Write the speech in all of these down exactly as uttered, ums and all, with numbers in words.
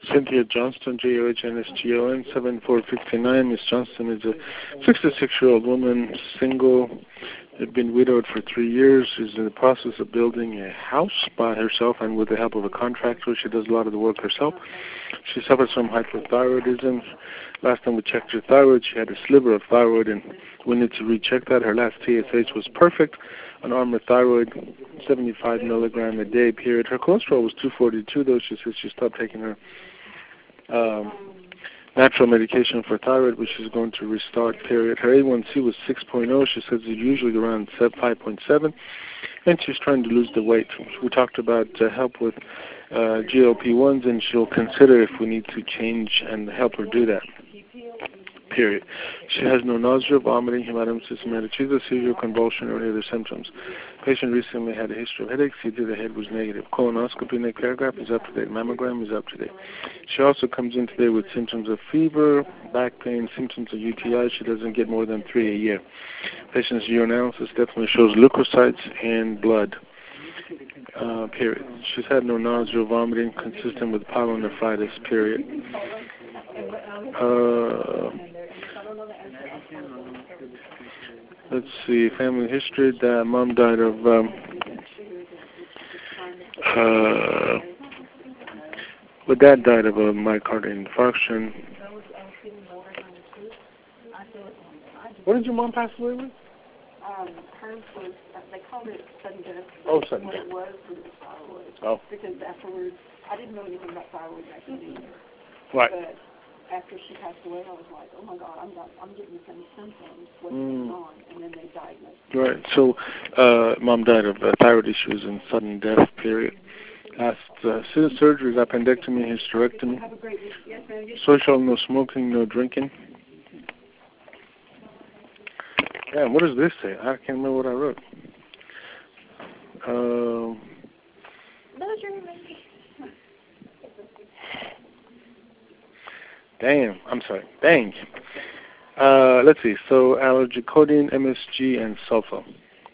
Cynthia Johnston, J O H N S T O N, seven four five nine. Miss Johnston is a sixty-six-year-old woman, single, had been widowed for three years. She's in the process of building a house by herself and with the help of a contractor. She does a lot of the work herself. She suffers from hypothyroidism. Last time we checked her thyroid, she had a sliver of thyroid, and we need to recheck that. Her last T S H was perfect. An Armour thyroid, seventy-five milligram a day, period. Her cholesterol was two forty-two, though. She says she stopped taking her um, natural medication for thyroid, which is going to restart, period. Her A one C was six point oh. She says it's usually around five point seven, and she's trying to lose the weight. We talked about uh, help with uh, G L P ones, and she'll consider if we need to change and help her do that, period. She has no nausea, vomiting, hematemesis, hematochezia, seizure, convulsion, or any other symptoms. Patient recently had a history of headaches. C T of the head was negative. Colonoscopy, neck paragraph is up to date. Mammogram is up to date. She also comes in today with symptoms of fever, back pain, symptoms of U T I. She doesn't get more than three a year. Patient's urinalysis definitely shows leukocytes and blood, uh, period. She's had no nausea, vomiting, consistent with pyelonephritis, period. Uh, let's see, family history. That mom died of um, uh, well, dad died of a myocardial infarction. What did your mom pass away with? Um, hers was, they called it sudden death. Oh, sudden death. What it was was thyroid. Oh. Because afterwards, I didn't know anything about thyroid back then either. Right. But after she passed away, I was like, oh my God, I'm not, I'm getting the same symptoms. What's Mm. going on? And then they diagnosed me. Right. So, uh, mom died of uh, thyroid issues and sudden death, period. Last uh, surgery, appendectomy, hysterectomy. Have a great week. Yes, ma'am. Social, no smoking, no drinking. Yeah, what does this say? I can't remember what I wrote. Um, damn, I'm sorry. Dang. Uh, let's see. So, allergy, codeine, M S G, and sulfa.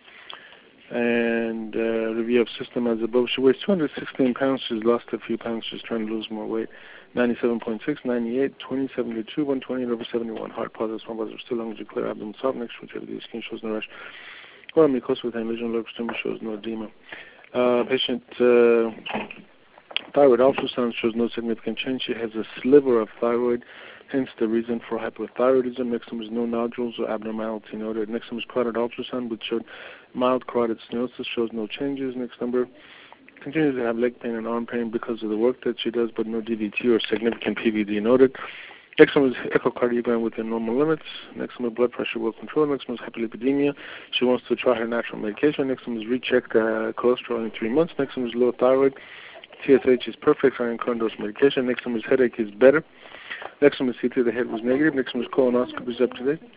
And uh, review of system as above. She weighs two hundred sixteen pounds. She's lost a few pounds. She's trying to lose more weight. ninety-seven point six, ninety-eight, twenty, seventy-two, one twenty, over seventy-one. Heart positive, small positive, still longitude clear, abdomen soft, next to skin shows no rash. Oral mucosa with vision, local stomach shows no edema. Uh, patient uh, thyroid ultrasound shows no significant change. She has a sliver of thyroid, hence the reason for hypothyroidism. Next one is no nodules or abnormality noted. Next one is carotid ultrasound, which showed mild carotid stenosis, shows no changes. Next number, continues to have leg pain and arm pain because of the work that she does, but no D V T or significant P V D noted. Next one is echocardiogram within normal limits. Next one is blood pressure well controlled. Next one is hyperlipidemia. She wants to try her natural medication. Next one is recheck uh, cholesterol in three months. Next one is low thyroid. T S H is perfect. Iron current dose medication. Next one is headache is better. Next one is C T of the head was negative. Next one is colonoscopy is up to date.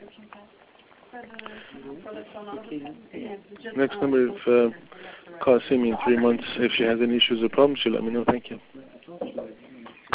Next number, if uh, call see me in three months. If she has any issues or problems, she'll let me know. Thank you.